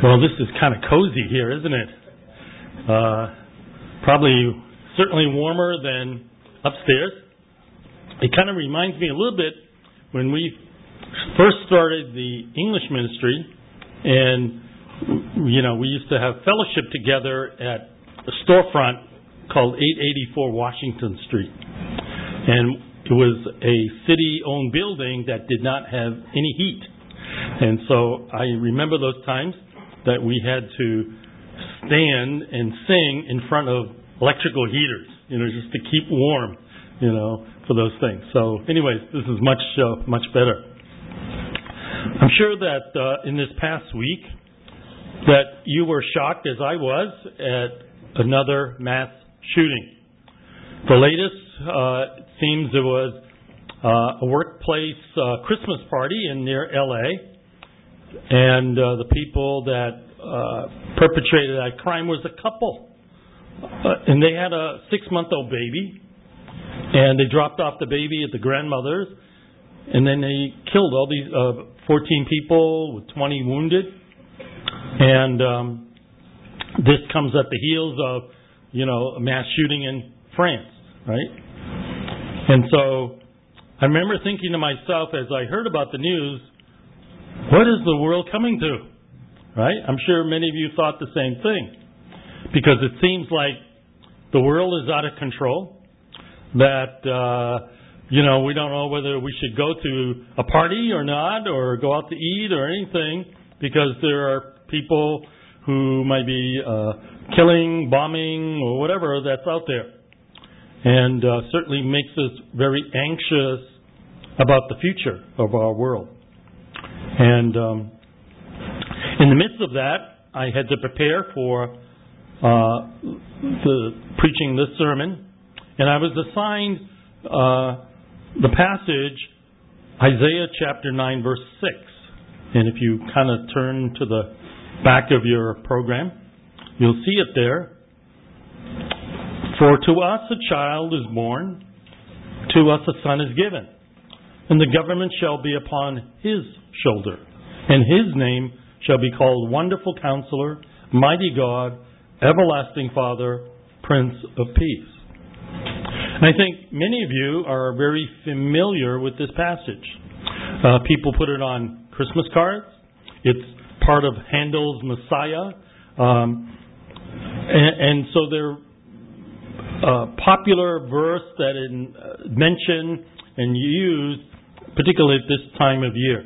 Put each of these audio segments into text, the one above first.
Well, this is kind of cozy here, isn't it? Certainly warmer than upstairs. It kind of reminds me a little bit when we first started the English ministry, and we used to have fellowship together at a storefront called 884 Washington Street, and it was a city-owned building that did not have any heat. And so I remember those times that we had to stand and sing in front of electrical heaters, just to keep warm, for those things. So anyways, this is much better. I'm sure that in this past week that you were shocked, as I was, at another mass shooting. The latest, it seems it was a workplace Christmas party near L.A., and the people that perpetrated that crime was a couple. And they had a 6-month-old baby, and they dropped off the baby at the grandmother's, and then they killed all these 14 people with 20 wounded. And this comes at the heels of, a mass shooting in France, right? And so I remember thinking to myself as I heard about the news, what is the world coming to? Right? I'm sure many of you thought the same thing, because it seems like the world is out of control, that, we don't know whether we should go to a party or not, or go out to eat or anything, because there are people who might be killing, bombing, or whatever that's out there. And certainly makes us very anxious about the future of our world. And in the midst of that, I had to prepare for preaching this sermon, and I was assigned the passage, Isaiah chapter 9, verse 6. And if you kind of turn to the back of your program, you'll see it there. For to us a child is born, to us a son is given, and the government shall be upon his shoulder, and his name shall be called Wonderful Counselor, Mighty God, Everlasting Father, Prince of Peace. And I think many of you are very familiar with this passage. People put it on Christmas cards. It's part of Handel's Messiah. And so they're popular verse that is mentioned and used, particularly at this time of year.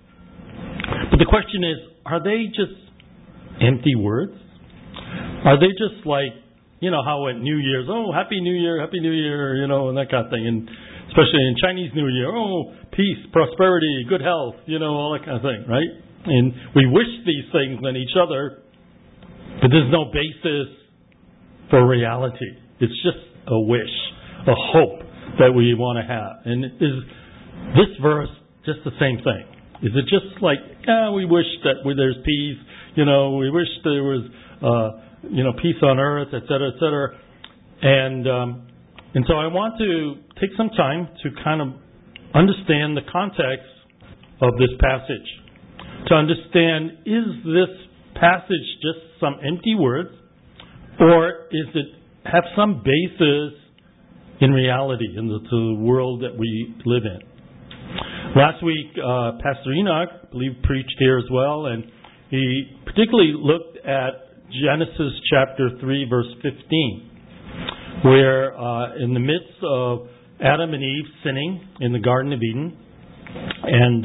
But the question is, are they just empty words? Are they just like, how at New Year's, Happy New Year, and that kind of thing. And especially in Chinese New Year, peace, prosperity, good health, all that kind of thing, right? And we wish these things on each other, but there's no basis for reality. It's just a wish, a hope that we want to have. And is this verse just the same thing? Is it just like, we wish that there's peace, we wish there was, peace on earth, et cetera, et cetera. And so I want to take some time to kind of understand the context of this passage. To understand, is this passage just some empty words, or is it have some basis in reality in the world that we live in? Last week, Pastor Enoch, I believe, preached here as well, and he particularly looked at Genesis chapter 3, verse 15, where in the midst of Adam and Eve sinning in the Garden of Eden, and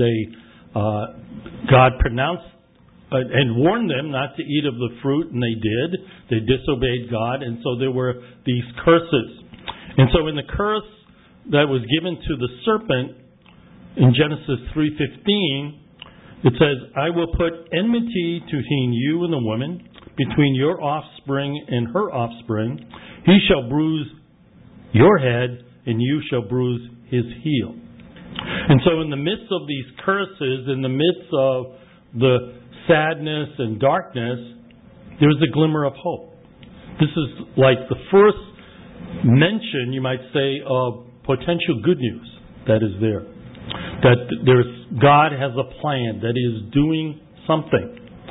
God pronounced and warned them not to eat of the fruit, and they did. They disobeyed God, and so there were these curses. And so in the curse that was given to the serpent in Genesis 3:15, it says, I will put enmity between you and the woman, between your offspring and her offspring. He shall bruise your head, and you shall bruise his heel. And so in the midst of these curses, in the midst of the sadness and darkness, there's a glimmer of hope. This is like the first mention, you might say, of potential good news that is there. That God has a plan, that He is doing something.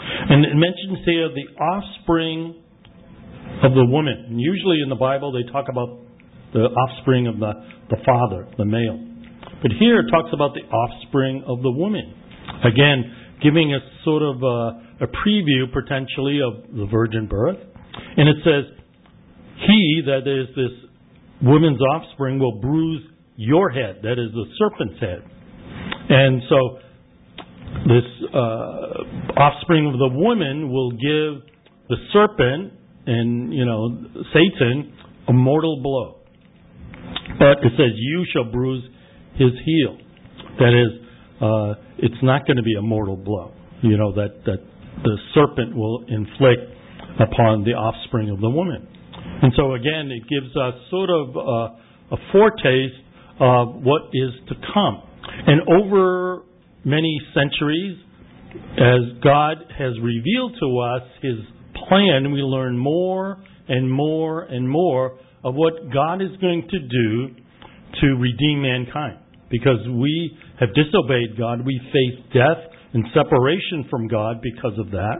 And it mentions here the offspring of the woman. And usually in the Bible they talk about the offspring of the father, the male. But here it talks about the offspring of the woman. Again, giving us sort of a preview potentially of the virgin birth. And it says, he, that is this woman's offspring, will bruise your head, that is the serpent's head. And so this offspring of the woman will give the serpent and, Satan a mortal blow. But it says, you shall bruise his heel. That is, it's not going to be a mortal blow, that the serpent will inflict upon the offspring of the woman. And so again, it gives us sort of a foretaste of what is to come. And over many centuries, as God has revealed to us His plan, we learn more and more and more of what God is going to do to redeem mankind. Because we have disobeyed God, we face death and separation from God because of that.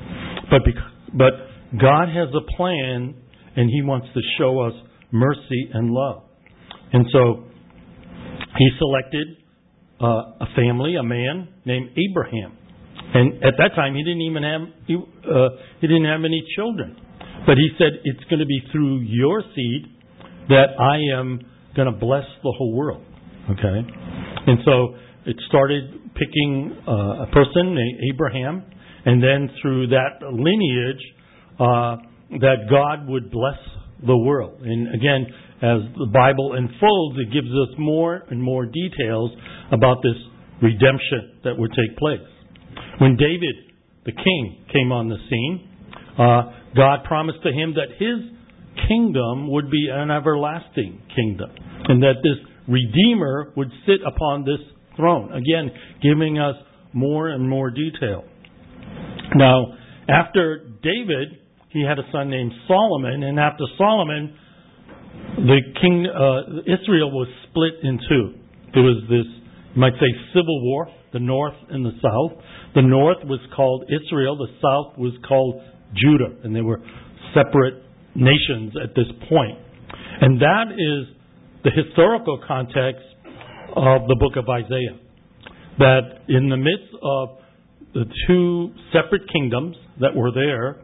But God has a plan, and He wants to show us mercy and love. And so He selected a family, a man named Abraham. And at that time, he didn't even have any children. But he said, it's going to be through your seed that I am going to bless the whole world. Okay? And so it started picking a person named Abraham, and then through that lineage, that God would bless the world. And again, as the Bible unfolds, it gives us more and more details about this redemption that would take place. When David, the king, came on the scene, God promised to him that his kingdom would be an everlasting kingdom, and that this Redeemer would sit upon this throne. Again, giving us more and more detail. Now, after David, he had a son named Solomon, and after Solomon, the king Israel was split in two. There was this, you might say, civil war, the north and the south. The north was called Israel, the south was called Judah, and they were separate nations at this point. And that is the historical context of the book of Isaiah. That in the midst of the two separate kingdoms that were there,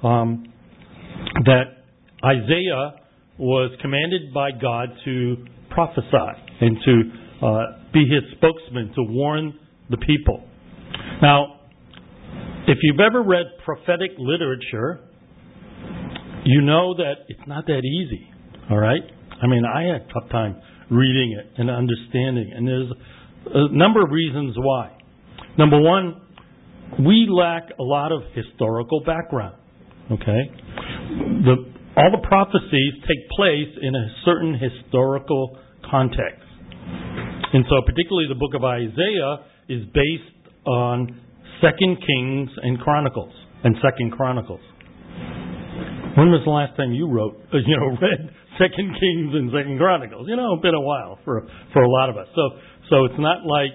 that Isaiah was commanded by God to prophesy and to be his spokesman, to warn the people. Now, if you've ever read prophetic literature, you know that it's not that easy, all right? I mean, I had a tough time reading it and understanding, and there's a number of reasons why. Number one, we lack a lot of historical background, okay? All the prophecies take place in a certain historical context. And so particularly the book of Isaiah is based on 2 Kings and Chronicles and 2 Chronicles. When was the last time you read 2 Kings and 2 Chronicles? Been a while for a lot of us. So it's not like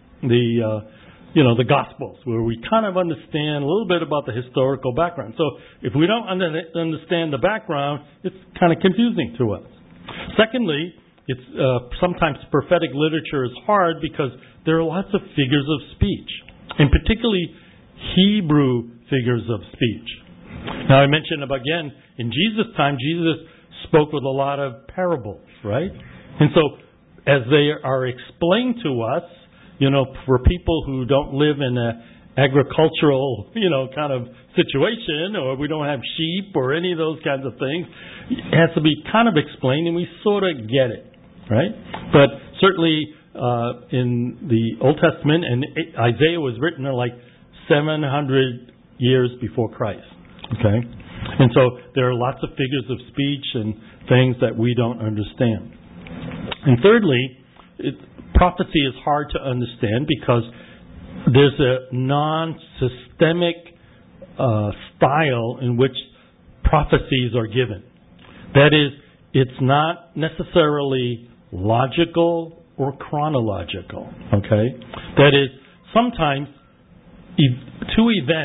the Gospels, where we kind of understand a little bit about the historical background. So if we don't understand the background, it's kind of confusing to us. Secondly, it's sometimes prophetic literature is hard because there are lots of figures of speech, and particularly Hebrew figures of speech. Now I mentioned again, in Jesus' time, Jesus spoke with a lot of parables, right? And so as they are explained to us, for people who don't live in an agricultural, kind of situation, or we don't have sheep or any of those kinds of things, it has to be kind of explained, and we sort of get it, right? But certainly in the Old Testament, and Isaiah was written like 700 years before Christ, okay? And so there are lots of figures of speech and things that we don't understand. And thirdly, prophecy is hard to understand because there's a non-systemic style in which prophecies are given. That is, it's not necessarily logical or chronological, okay? That is, sometimes two events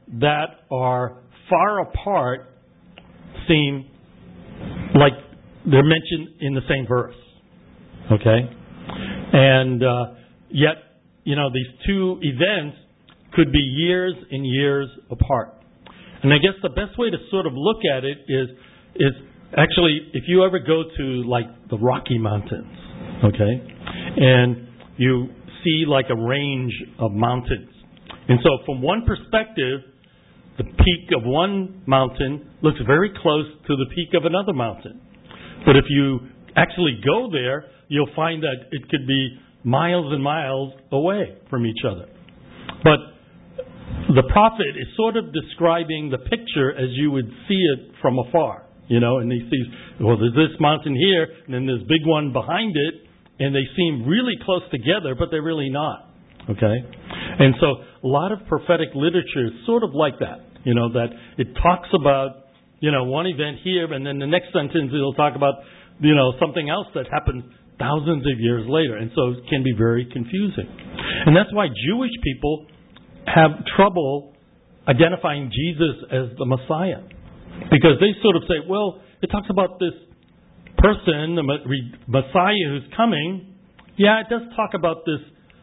that are far apart seem like they're mentioned in the same verse. Okay? And yet, these two events could be years and years apart. And I guess the best way to sort of look at it is actually, if you ever go to like the Rocky Mountains, okay, and you see like a range of mountains. And so from one perspective, the peak of one mountain looks very close to the peak of another mountain. But if you actually go there, you'll find that it could be miles and miles away from each other. But the prophet is sort of describing the picture as you would see it from afar, and he sees, well, there's this mountain here, and then there's big one behind it, and they seem really close together, but they're really not, okay? And so a lot of prophetic literature is sort of like that, that it talks about, one event here, and then the next sentence it'll talk about, something else that happened thousands of years later, and so it can be very confusing. And that's why Jewish people have trouble identifying Jesus as the Messiah. Because they sort of say, well, it talks about this person, the Messiah who's coming. Yeah, it does talk about this,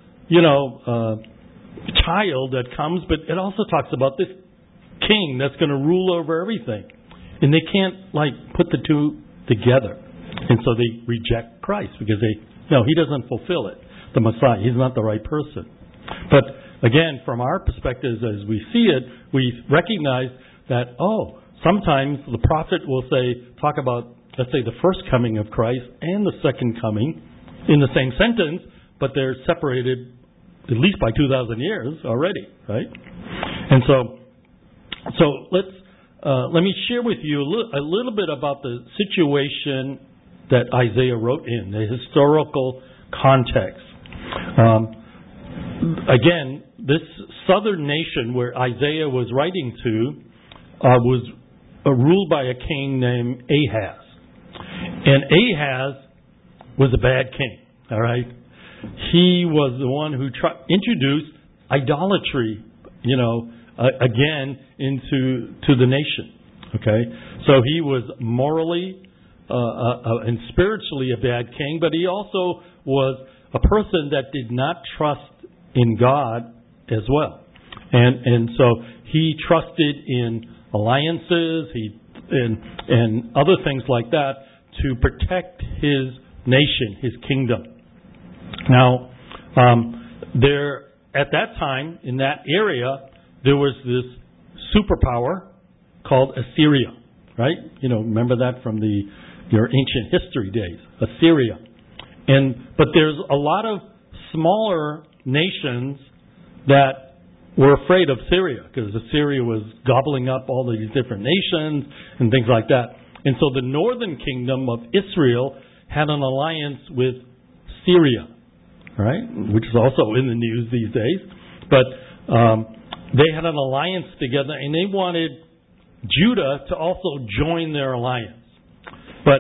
child that comes, but it also talks about this king that's going to rule over everything. And they can't, put the two together. And so they reject Christ because he doesn't fulfill it, the Messiah. He's not the right person. But again, from our perspectives as we see it, we recognize that, sometimes the prophet will talk about, let's say, the first coming of Christ and the second coming in the same sentence, but they're separated at least by 2,000 years already, right? And so let me share with you a little bit about the situation that Isaiah wrote in, the historical context. Again, this southern nation where Isaiah was writing to was ruled by a king named Ahaz. And Ahaz was a bad king, all right? He was the one who introduced idolatry, again into the nation, okay? So he was morally and spiritually a bad king, but he also was a person that did not trust in God as well. And so he trusted in alliances and other things like that to protect his nation, his kingdom. Now, there at that time in that area there was this superpower called Assyria, right? Remember that from your ancient history days, Assyria. But there's a lot of smaller nations that were afraid of Syria because Assyria was gobbling up all these different nations and things like that. And so the northern kingdom of Israel had an alliance with Syria, right? Which is also in the news these days. But they had an alliance together, and they wanted Judah to also join their alliance. But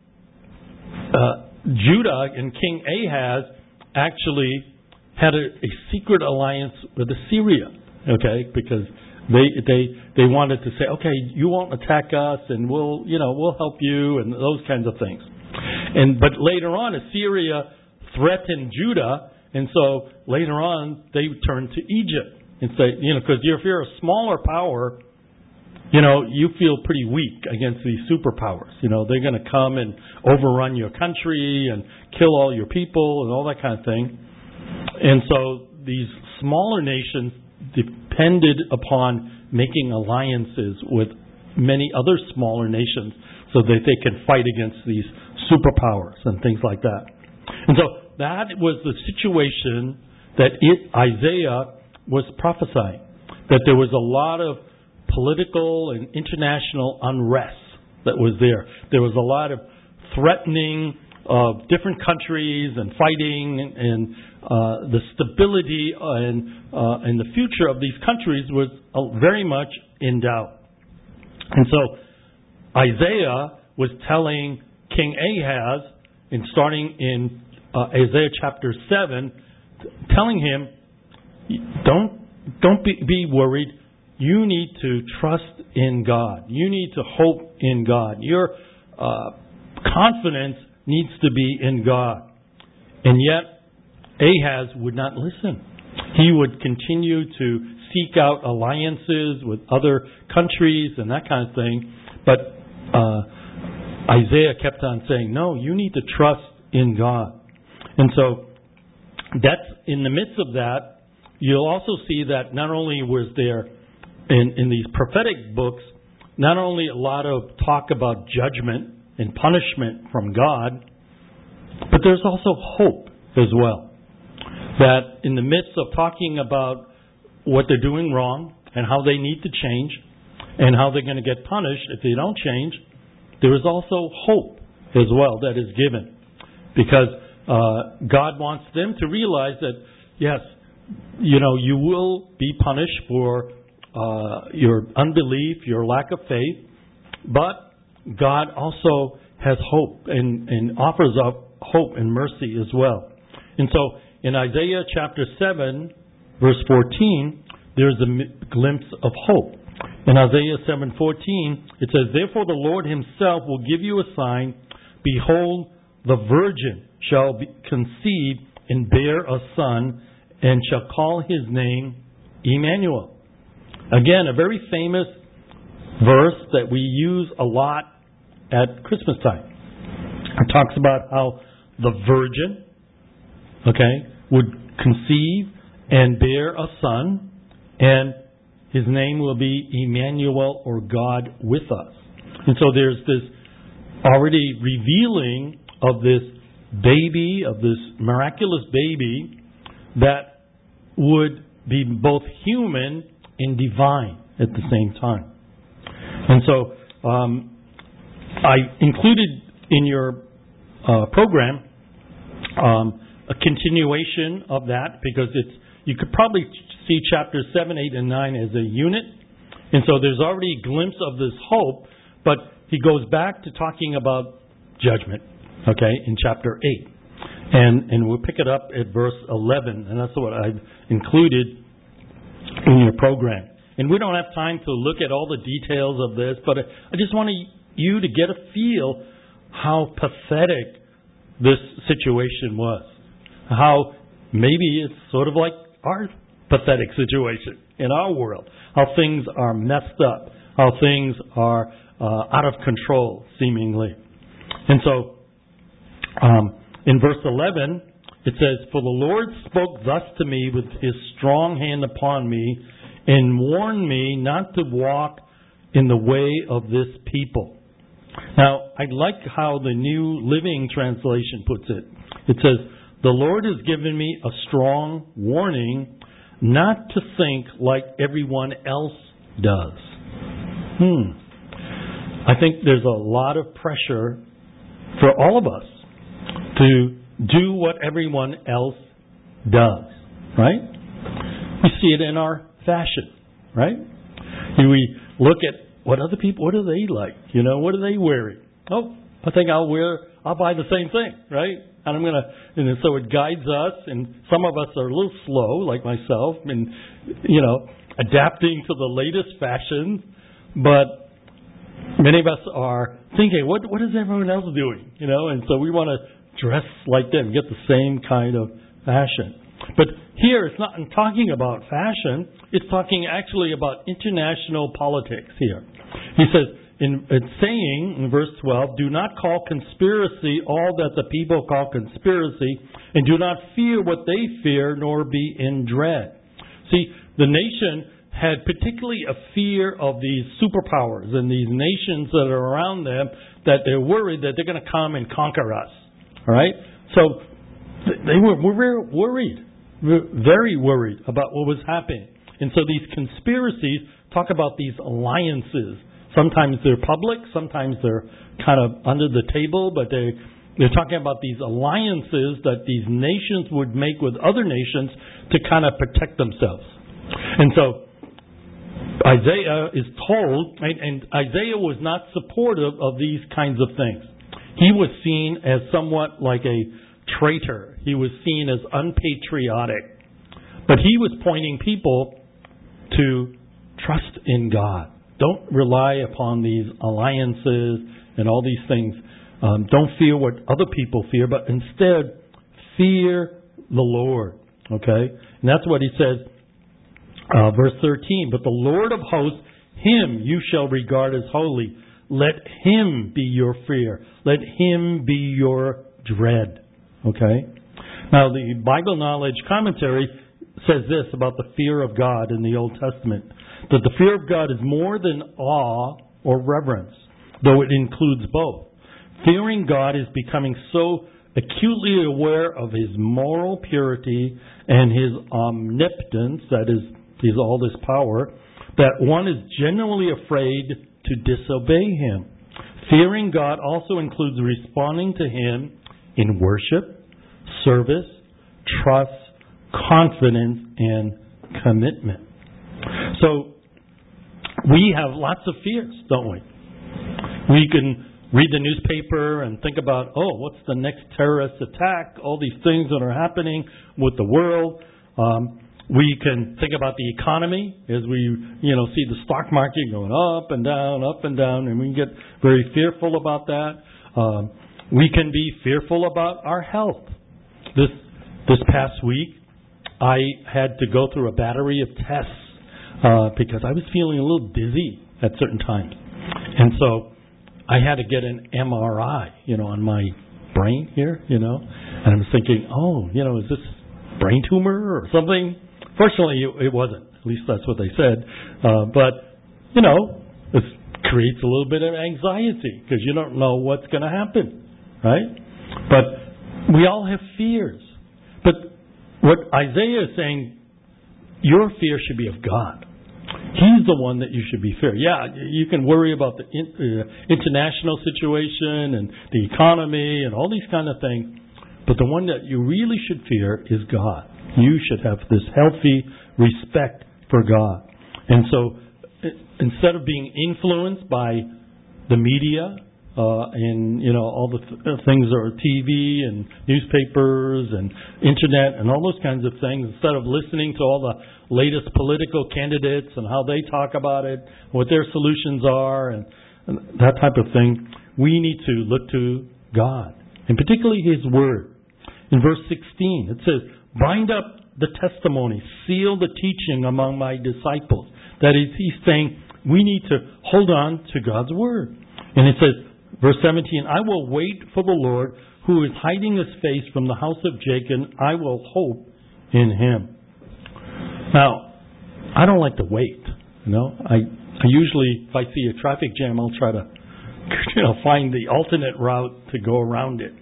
Judah and King Ahaz actually had a secret alliance with Assyria, okay? Because they wanted to say, okay, you won't attack us, and we'll help you, and those kinds of things. But later on, Assyria threatened Judah, and so later on they turned to Egypt and say, because if you're a smaller power, you feel pretty weak against these superpowers. They're going to come and overrun your country and kill all your people and all that kind of thing. And so these smaller nations depended upon making alliances with many other smaller nations so that they can fight against these superpowers and things like that. And so that was the situation that Isaiah was prophesying, that there was a lot of political and international unrest that was there. There was a lot of threatening of different countries and fighting, and the stability and the future of these countries was very much in doubt. And so Isaiah was telling King Ahaz, and starting in Isaiah chapter 7, telling him, don't be worried. you need to trust in God. You need to hope in God. Your confidence needs to be in God. And yet, Ahaz would not listen. He would continue to seek out alliances with other countries and that kind of thing. But Isaiah kept on saying, no, you need to trust in God. And so, that's in the midst of that, you'll also see that not only was there, in these prophetic books, not only a lot of talk about judgment and punishment from God, but there's also hope as well. That in the midst of talking about what they're doing wrong and how they need to change and how they're going to get punished if they don't change, there is also hope as well that is given. Because God wants them to realize that, yes, you will be punished for your unbelief, your lack of faith, but God also has hope and offers up hope and mercy as well. And so in Isaiah chapter 7, verse 14, there's a glimpse of hope. In Isaiah 7:14, it says, "Therefore the Lord himself will give you a sign. Behold, the virgin shall conceive and bear a son, and shall call his name Emmanuel." Again, a very famous verse that we use a lot at Christmas time. It talks about how the virgin, would conceive and bear a son, and his name will be Emmanuel, or God with us. And so there's this already revealing of this baby, of this miraculous baby that would be both human and divine at the same time. And so I included in your program a continuation of that, because you could probably see chapters 7, 8, and 9 as a unit. And so there's already a glimpse of this hope, but he goes back to talking about judgment, in chapter 8. And we'll pick it up at verse 11, and that's what I've included in your program. And we don't have time to look at all the details of this, but I just want you to get a feel how pathetic this situation was. How maybe it's sort of like our pathetic situation in our world. How things are messed up. How things are out of control, seemingly. And so, in verse 11, it says, "For the Lord spoke thus to me with his strong hand upon me, and warned me not to walk in the way of this people." Now, I like how the New Living Translation puts it. It says, "The Lord has given me a strong warning not to think like everyone else does." I think there's a lot of pressure for all of us to do what everyone else does, right? We see it in our fashion, right? We look at what other people, what are they like? What are they wearing? Oh, I think I'll buy the same thing, right? And so it guides us, and some of us are a little slow, like myself, and, adapting to the latest fashions, but many of us are thinking, what is everyone else doing? And so we want to dress like them, get the same kind of fashion. But here, it's not talking about fashion, it's talking actually about international politics here. He says, it's saying in verse 12, "Do not call conspiracy all that the people call conspiracy, and do not fear what they fear, nor be in dread." See, the nation had particularly a fear of these superpowers and these nations that are around them, that they're worried that they're going to come and conquer us. All right? So they were worried, very worried about what was happening. And so these conspiracies talk about these alliances. Sometimes they're public, sometimes they're kind of under the table, but they're talking about these alliances that these nations would make with other nations to kind of protect themselves. And so Isaiah is told, and Isaiah was not supportive of these kinds of things. He was seen as somewhat like a traitor. He was seen as unpatriotic. But he was pointing people to trust in God. Don't rely upon these alliances and all these things. Don't fear what other people fear, but instead fear the Lord. Okay? And that's what he says, verse 13. But the Lord of hosts, him you shall regard as holy. Let him be your fear. Let him be your dread. Okay? Now, the Bible Knowledge Commentary says this about the fear of God in the Old Testament, that the fear of God is more than awe or reverence, though it includes both. Fearing God is becoming so acutely aware of his moral purity and his omnipotence, that is, his all this power, that one is genuinely afraid to disobey him. Fearing God also includes responding to him in worship, service, trust, confidence, and commitment. So, we have lots of fears, don't we? We can read the newspaper and think about, what's the next terrorist attack? All these things that are happening with the world. We can think about the economy as we, see the stock market going up and down, and we can get very fearful about that. We can be fearful about our health. This past week, I had to go through a battery of tests because I was feeling a little dizzy at certain times. And so I had to get an MRI, on my brain here, and I was thinking, is this brain tumor or something? Fortunately, it wasn't. At least that's what they said. But, this creates a little bit of anxiety because you don't know what's going to happen, right? But we all have fears. But what Isaiah is saying, your fear should be of God. He's the one that you should be fearing. Yeah, you can worry about the international situation and the economy and all these kind of things, but the one that you really should fear is God. You should have this healthy respect for God. And so instead of being influenced by the media and all the things that are TV and newspapers and internet and all those kinds of things, instead of listening to all the latest political candidates and how they talk about it, what their solutions are, and that type of thing, we need to look to God, and particularly His Word. In verse 16, it says, bind up the testimony, seal the teaching among my disciples. That is, he's saying we need to hold on to God's Word. And it says, verse 17, I will wait for the Lord who is hiding his face from the house of Jacob. I will hope in him. Now, I don't like to wait. I usually, if I see a traffic jam, I'll try to, find the alternate route to go around it.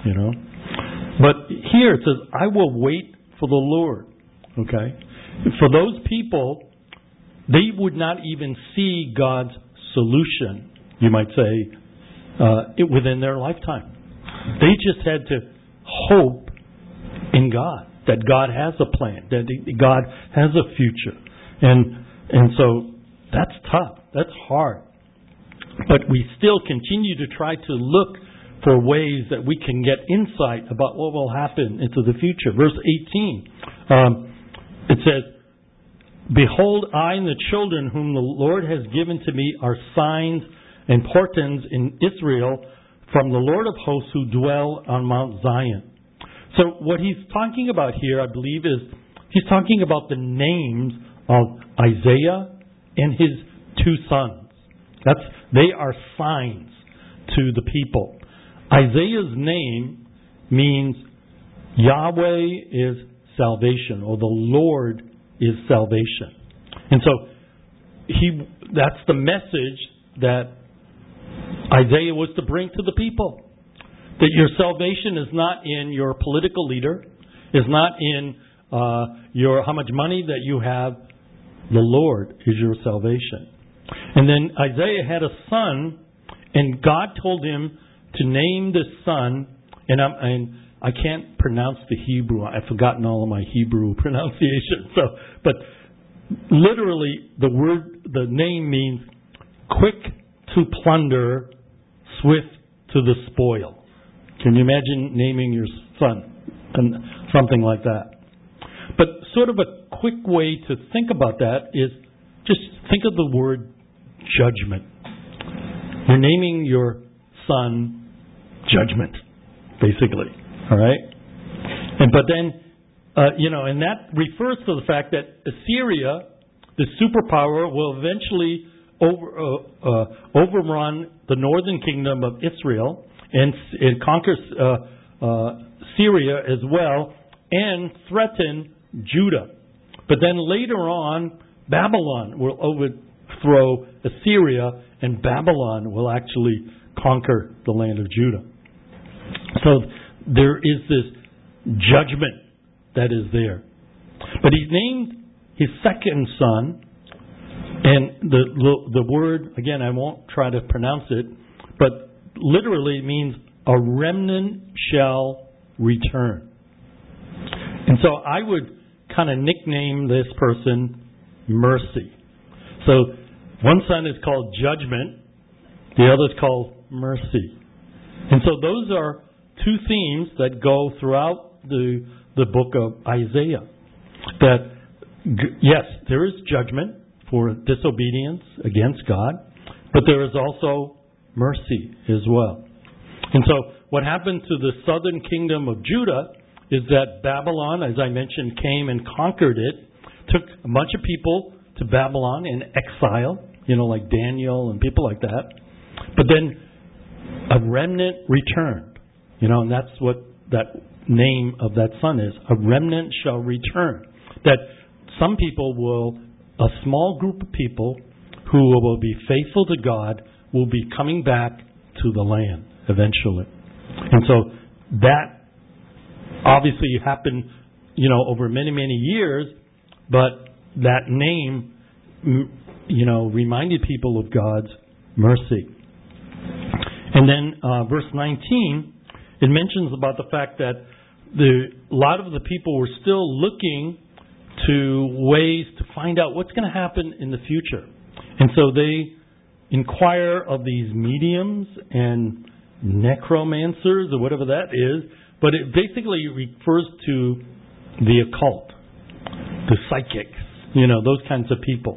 But here it says, I will wait for the Lord. Okay? For those people, they would not even see God's solution, you might say, within their lifetime. They just had to hope in God, that God has a plan, that God has a future. And so that's tough. That's hard. But we still continue to try to look for ways that we can get insight about what will happen into the future. Verse 18, it says, behold, I and the children whom the Lord has given to me are signs and portents in Israel from the Lord of hosts who dwell on Mount Zion. So what he's talking about here, I believe, is he's talking about the names of Isaiah and his two sons. They are signs to the people. Isaiah's name means Yahweh is salvation, or the Lord is salvation. And so that's the message that Isaiah was to bring to the people. That your salvation is not in your political leader, is not in how much money that you have. The Lord is your salvation. And then Isaiah had a son, and God told him to name this son, and I can't pronounce the Hebrew. I've forgotten all of my Hebrew pronunciation. But literally, the name means quick to plunder, swift to the spoil. Can you imagine naming your son and something like that? But sort of a quick way to think about that is just think of the word judgment. You're naming your son Judgment, basically. All right? But then, and that refers to the fact that Assyria, the superpower, will eventually overrun the northern kingdom of Israel and conquer Syria as well and threaten Judah. But then later on, Babylon will overthrow Assyria, and Babylon will actually conquer the land of Judah. So there is this judgment that is there. But he named his second son, and the word, again, I won't try to pronounce it, but literally means a remnant shall return. And so I would kind of nickname this person Mercy. So one son is called Judgment, the other is called Mercy. And so those are two themes that go throughout the book of Isaiah. That, yes, there is judgment for disobedience against God, but there is also mercy as well. And so what happened to the southern kingdom of Judah is that Babylon, as I mentioned, came and conquered it, took a bunch of people to Babylon in exile, like Daniel and people like that. But then a remnant returned, and that's what that name of that son is. A remnant shall return. That some people a small group of people who will be faithful to God will be coming back to the land eventually. And so that obviously happened, over many, many years, but that name, reminded people of God's mercy. And then verse 19, it mentions about the fact that a lot of the people were still looking to ways to find out what's going to happen in the future. And so they inquire of these mediums and necromancers or whatever that is, but it basically refers to the occult, the psychics, those kinds of people.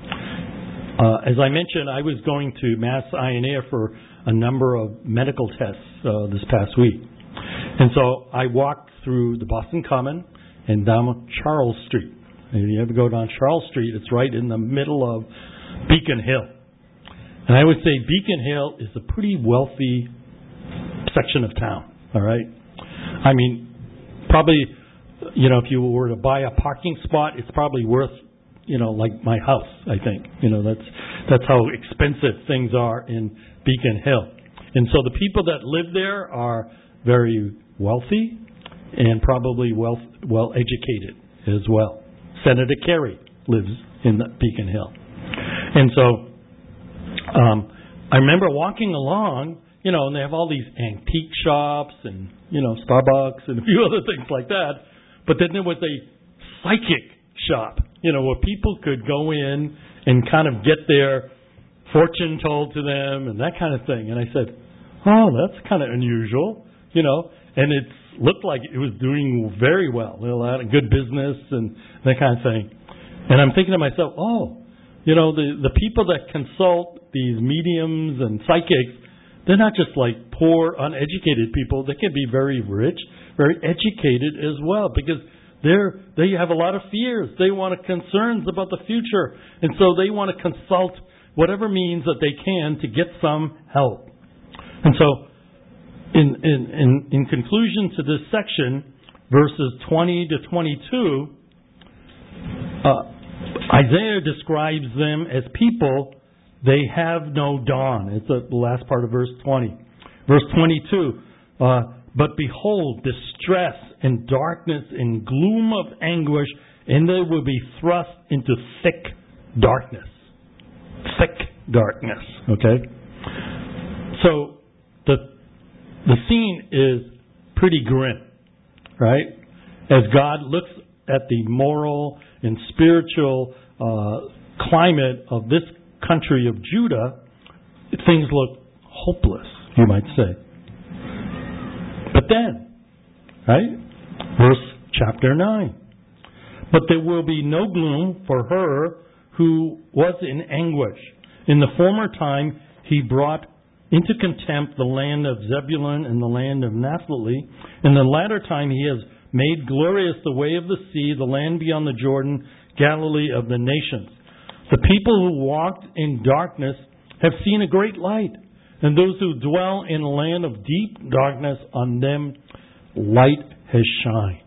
As I mentioned, I was going to Mass Eye and Ear for a number of medical tests this past week. And so I walked through the Boston Common and down Charles Street. And if you ever go down Charles Street, it's right in the middle of Beacon Hill. And I would say Beacon Hill is a pretty wealthy section of town, all right? I mean, probably, if you were to buy a parking spot, it's probably worth, like my house, I think. That's how expensive things are in Beacon Hill. And so the people that live there are very wealthy and probably well educated as well. Senator Kerry lives in Beacon Hill. And so I remember walking along, and they have all these antique shops and, Starbucks and a few other things like that. But then there was a psychic shop, where people could go in and kind of get their fortune told to them and that kind of thing. And I said, oh, that's kind of unusual, and it looked like it was doing very well. A lot of good business and that kind of thing. And I'm thinking to myself, the people that consult these mediums and psychics, they're not just like poor, uneducated people. They can be very rich, very educated as well, because they have a lot of fears. They want concerns about the future, and so they want to consult whatever means that they can to get some help. And so, in conclusion to this section, verses 20 to 22, Isaiah describes them as people, they have no dawn. It's the last part of verse 20. Verse 22, but behold, distress and darkness and gloom of anguish, and they will be thrust into thick darkness. Thick darkness, okay? So, the scene is pretty grim, right? As God looks at the moral and spiritual climate of this country of Judah, things look hopeless, you might say. But then, right? Verse chapter 9. But there will be no gloom for her who was in anguish. In the former time, he brought into contempt the land of Zebulun and the land of Naphtali. In the latter time, he has made glorious the way of the sea, the land beyond the Jordan, Galilee of the nations. The people who walked in darkness have seen a great light, and those who dwell in a land of deep darkness, on them light has shined.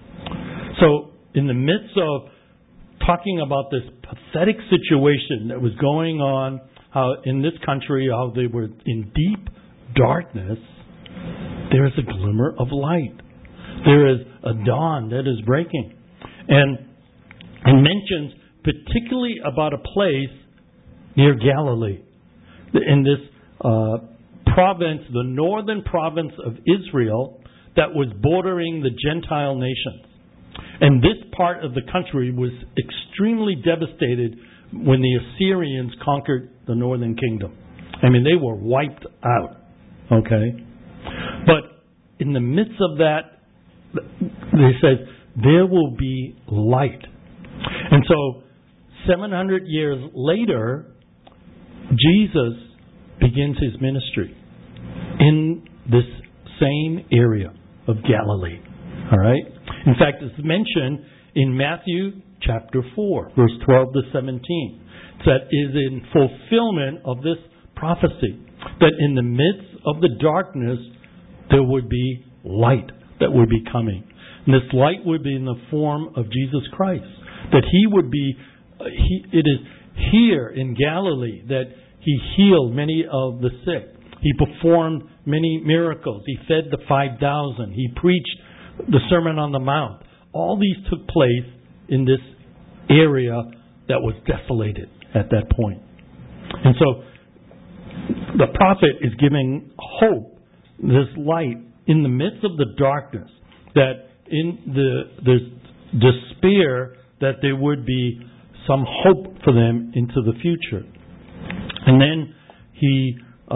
So, in the midst of talking about this pathetic situation that was going on in this country, how they were in deep darkness, there is a glimmer of light. There is a dawn that is breaking. And it mentions particularly about a place near Galilee. In this province, the northern province of Israel, that was bordering the Gentile nations. And this part of the country was extremely devastated when the Assyrians conquered the northern kingdom. I mean, they were wiped out. Okay? But in the midst of that, they said, there will be light. And so, 700 years later, Jesus begins his ministry in this same area of Galilee. All right? In fact, it's mentioned in Matthew chapter 4, verse 12 to 17. That is in fulfillment of this prophecy. That in the midst of the darkness, there would be light that would be coming. And this light would be in the form of Jesus Christ. That he would be, it is here in Galilee that he healed many of the sick. He performed many miracles. He fed the 5,000. He preached the Sermon on the Mount. All these took place in this area that was desolated at that point. And so the prophet is giving hope, this light in the midst of the darkness, that in there's despair, that there would be some hope for them into the future. And then he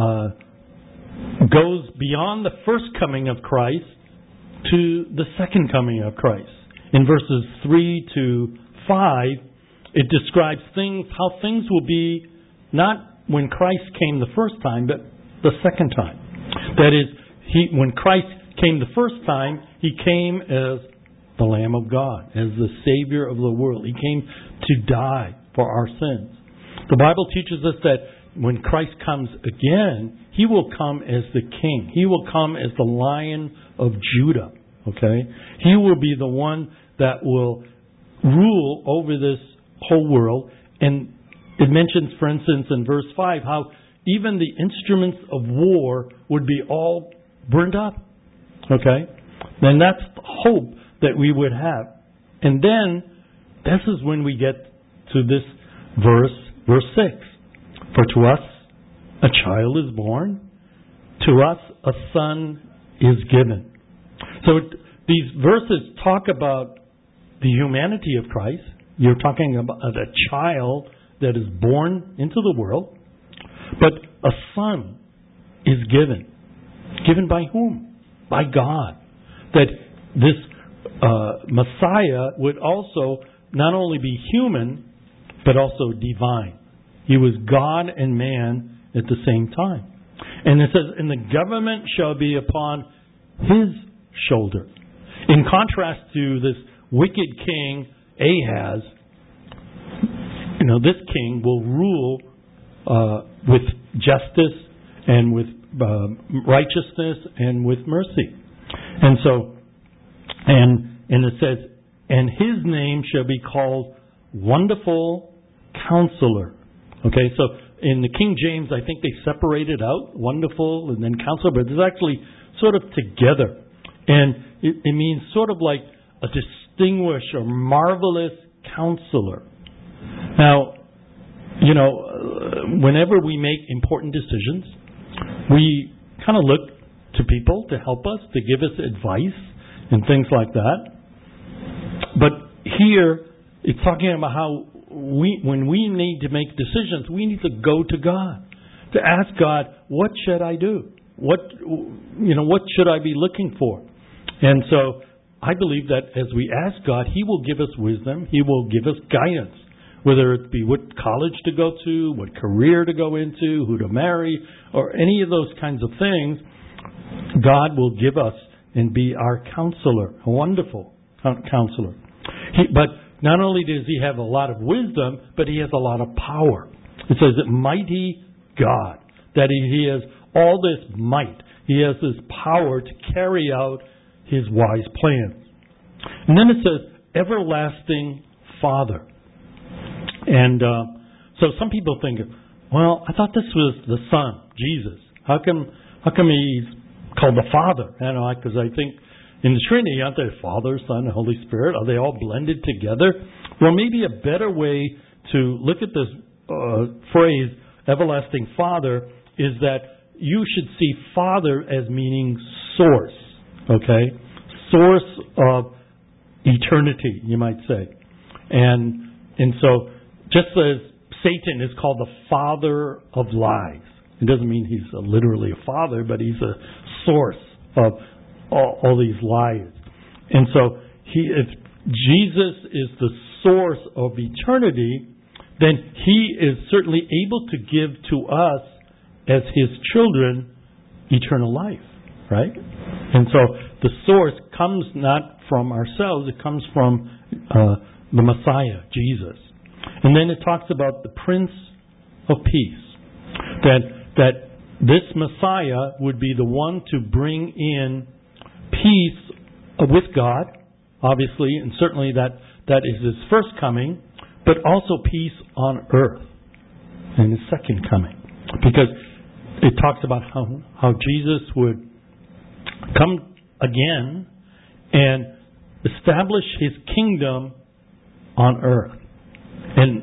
goes beyond the first coming of Christ to the second coming of Christ. In verses 3 to 5, it describes how things will be not when Christ came the first time, but the second time. That is, when Christ came the first time, he came as the Lamb of God, as the Savior of the world. He came to die for our sins. The Bible teaches us that when Christ comes again, he will come as the King. He will come as the Lion of Judah. Okay? He will be the one that will rule over this whole world. And it mentions, for instance, in verse 5, how even the instruments of war would be all burned up. Okay? And that's the hope that we would have. And then, this is when we get to this verse 6. For to us a child is born, to us a son is given. So these verses talk about the humanity of Christ. You're talking about a child that is born into the world, but a son is given. Given by whom? By God. That this Messiah would also not only be human, but also divine. He was God and man at the same time. And it says, and the government shall be upon his shoulder. In contrast to this wicked king Ahaz, this king will rule with justice and with righteousness and with mercy. And so, and it says, and his name shall be called Wonderful Counselor. Okay, so in the King James, I think they separated out wonderful and then counselor, but it's actually sort of together. And it means sort of like a distinguished or marvelous counselor. Now, whenever we make important decisions, we kind of look to people to help us, to give us advice and things like that. But here, it's talking about how when we need to make decisions, we need to go to God, to ask God, what should I do? What should I be looking for? And so I believe that as we ask God, he will give us wisdom. He will give us guidance whether it be what college to go to, what career to go into, who to marry, or any of those kinds of things, God will give us and be our counselor, a wonderful counselor. But not only does He have a lot of wisdom, but He has a lot of power. It says that mighty God, that He has all this might. He has this power to carry out His wise plans. And then it says, everlasting Father. And so some people think, well, I thought this was the Son, Jesus. How come He's called the Father? Because I think in the Trinity, aren't they Father, Son, and Holy Spirit? Are they all blended together? Well, maybe a better way to look at this phrase, everlasting Father, is that you should see Father as meaning source, okay? Source of eternity, you might say. And so, just as Satan is called the father of lies, it doesn't mean he's literally a father, but he's a source of all these lies. And so, if Jesus is the source of eternity, then He is certainly able to give to us as His children eternal life, right? And so the source comes not from ourselves, it comes from the Messiah, Jesus. And then it talks about the Prince of Peace, that this Messiah would be the one to bring in peace with God, obviously, and certainly that is His first coming, but also peace on earth in His second coming. Because it talks about how Jesus would come again and establish His kingdom on earth. And,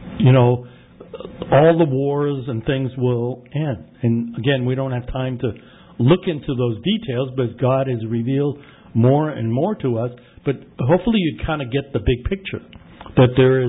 all the wars and things will end. And again, we don't have time to look into those details, but God has revealed more and more to us. But hopefully you kind of get the big picture, that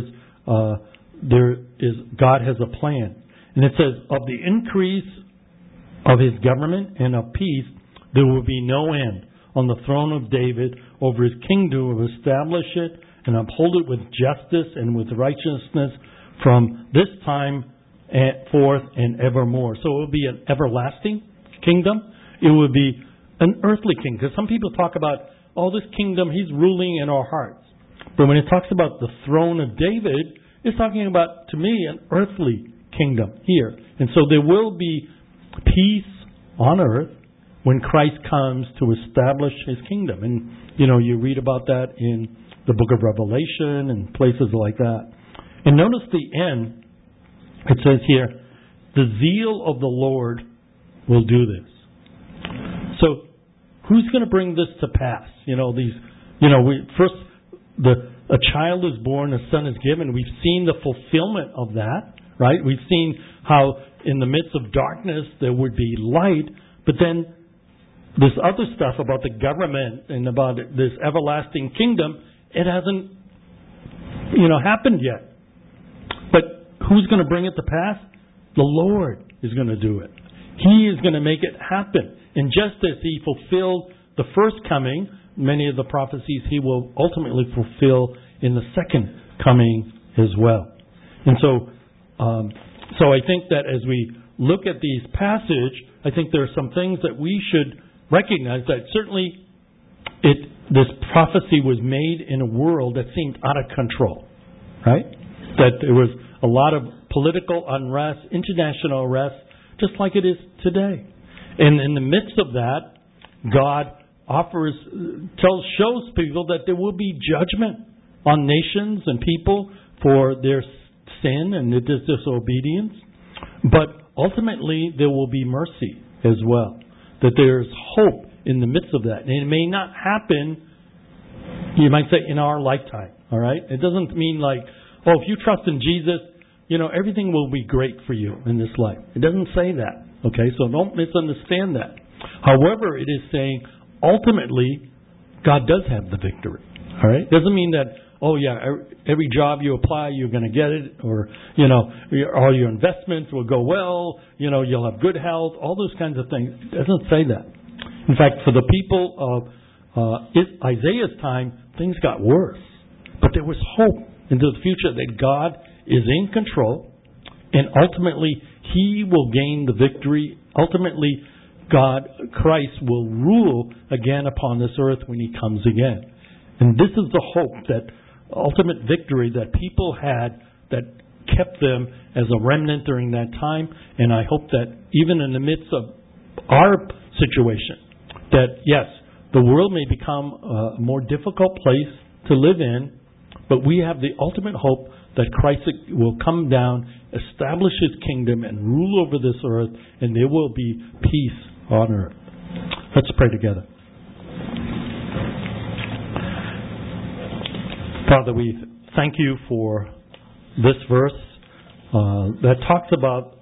God has a plan. And it says, of the increase of His government and of peace, there will be no end on the throne of David over His kingdom, to establish it and uphold it with justice and with righteousness from this time forth and evermore. So it will be an everlasting kingdom. It will be an earthly kingdom. Because some people talk about, this kingdom, He's ruling in our hearts. But when it talks about the throne of David, it's talking about, to me, an earthly kingdom here. And so there will be peace on earth when Christ comes to establish His kingdom. And, you read about that in the book of Revelation and places like that. And notice the end. It says here, the zeal of the Lord will do this. So, who's going to bring this to pass? A child is born, a son is given. We've seen the fulfillment of that, right? We've seen how in the midst of darkness there would be light, but then this other stuff about the government and about this everlasting kingdom, it hasn't, happened yet. But who's going to bring it to pass? The Lord is going to do it. He is going to make it happen. And just as He fulfilled the first coming, many of the prophecies He will ultimately fulfill in the second coming as well. And so I think that as we look at these passages, I think there are some things that we should recognize, that certainly this prophecy was made in a world that seemed out of control, right? That there was a lot of political unrest, international unrest, just like it is today. And in the midst of that, God shows people that there will be judgment on nations and people for their sin and their disobedience. But ultimately, there will be mercy as well. That there's hope in the midst of that. And it may not happen, you might say, in our lifetime. All right? It doesn't mean like, if you trust in Jesus, everything will be great for you in this life. It doesn't say that. Okay? So don't misunderstand that. However, it is saying, ultimately, God does have the victory. All right? It doesn't mean that, every job you apply, you're going to get it, or, all your investments will go well, you'll have good health, all those kinds of things. It doesn't say that. In fact, for the people of Isaiah's time, things got worse. But there was hope into the future that God is in control, and ultimately He will gain the victory. Ultimately, Christ will rule again upon this earth when He comes again. And this is the hope, that ultimate victory that people had that kept them as a remnant during that time. And I hope that even in the midst of our situation, that yes, the world may become a more difficult place to live in, but we have the ultimate hope that Christ will come down, establish His kingdom, and rule over this earth, and there will be peace on earth. Let's pray together. Father, we thank You for this verse that talks about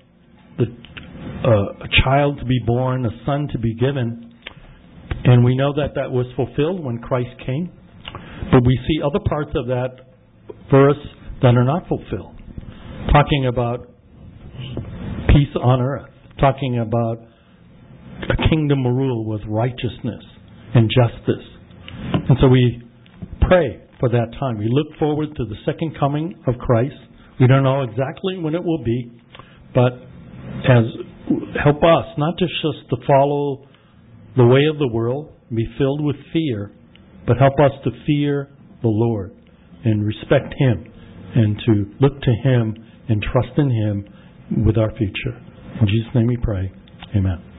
a child to be born, a son to be given. And we know that was fulfilled when Christ came. But we see other parts of that verse that are not fulfilled. Talking about peace on earth. Talking about a kingdom rule with righteousness and justice. And so we pray for that time. We look forward to the second coming of Christ. We don't know exactly when it will be, but help us not just to follow the way of the world, be filled with fear, but help us to fear the Lord and respect Him and to look to Him and trust in Him with our future. In Jesus' name we pray. Amen.